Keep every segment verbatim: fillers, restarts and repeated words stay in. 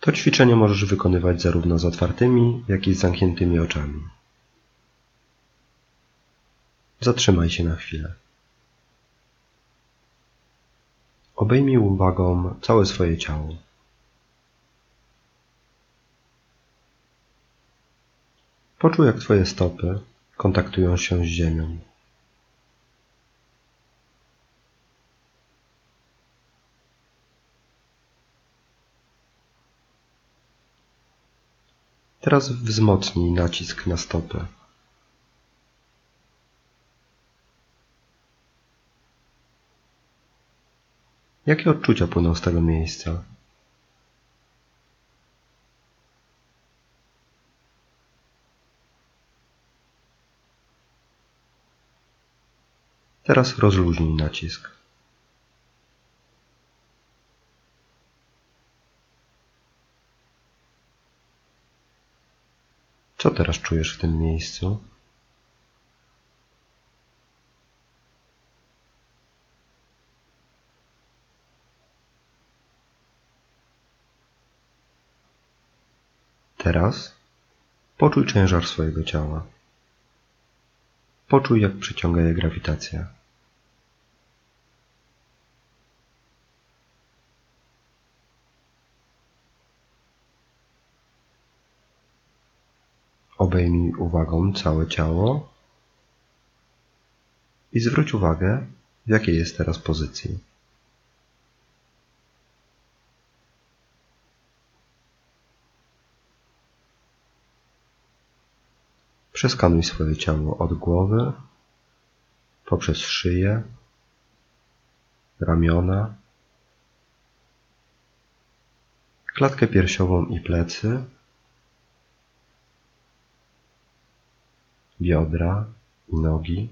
To ćwiczenie możesz wykonywać zarówno z otwartymi, jak i z zamkniętymi oczami. Zatrzymaj się na chwilę. Obejmij uwagą całe swoje ciało. Poczuj, jak twoje stopy kontaktują się z ziemią. Teraz wzmocnij nacisk na stopy. Jakie odczucia płyną z tego miejsca? Teraz rozluźnij nacisk. Co teraz czujesz w tym miejscu? Teraz poczuj ciężar swojego ciała. Poczuj, jak przyciąga je grawitacja. Obejmij uwagą całe ciało i zwróć uwagę, w jakiej jest teraz pozycji. Przeskanuj swoje ciało od głowy, poprzez szyję, ramiona, klatkę piersiową i plecy, biodra i nogi.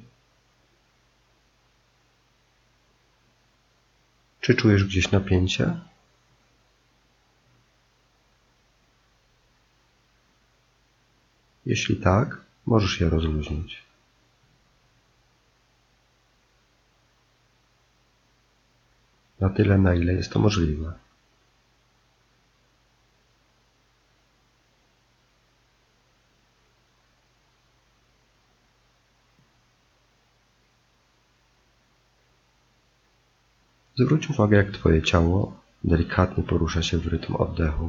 Czy czujesz gdzieś napięcie? Jeśli tak, możesz je rozluźnić. Na tyle, na ile jest to możliwe. Zwróć uwagę, jak twoje ciało delikatnie porusza się w rytm oddechu.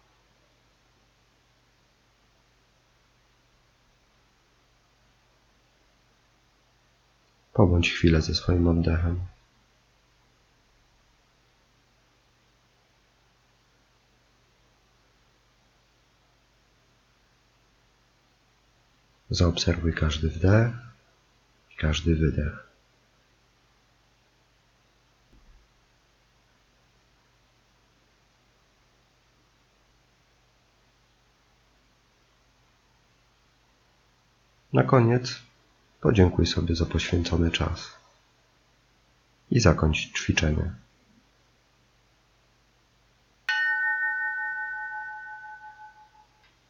Pobądź chwilę ze swoim oddechem. Zaobserwuj każdy wdech i każdy wydech. Na koniec podziękuj sobie za poświęcony czas i zakończ ćwiczenie.